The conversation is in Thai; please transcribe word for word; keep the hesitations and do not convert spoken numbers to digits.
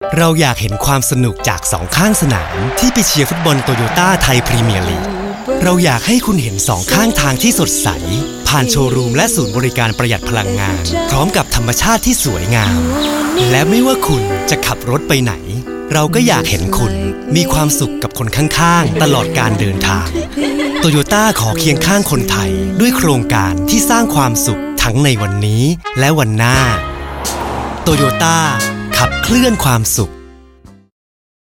เราอยากเห็นความสนุกจากสองข้างสนามที่ไปเชียร์ฟุตบอลโตโยต้าไทยพรีเมียร์ลีกเราอยากให้คุณเห็นสองข้างทางที่สดใสผ่านโชว์รูมและศูนย์บริการประหยัดพลังงานพร้อมกับธรรมชาติที่สวยงามและไม่ว่าคุณจะขับรถไปไหนเราก็อยากเห็นคุณมีความสุขกับคนข้างๆตลอดการเดินทางโตโยต้าขอเคียงข้างคนไทยด้วยโครงการที่สร้างความสุขทั้งในวันนี้และวันหน้าโตโยต้าขับเคลื่อนความสุข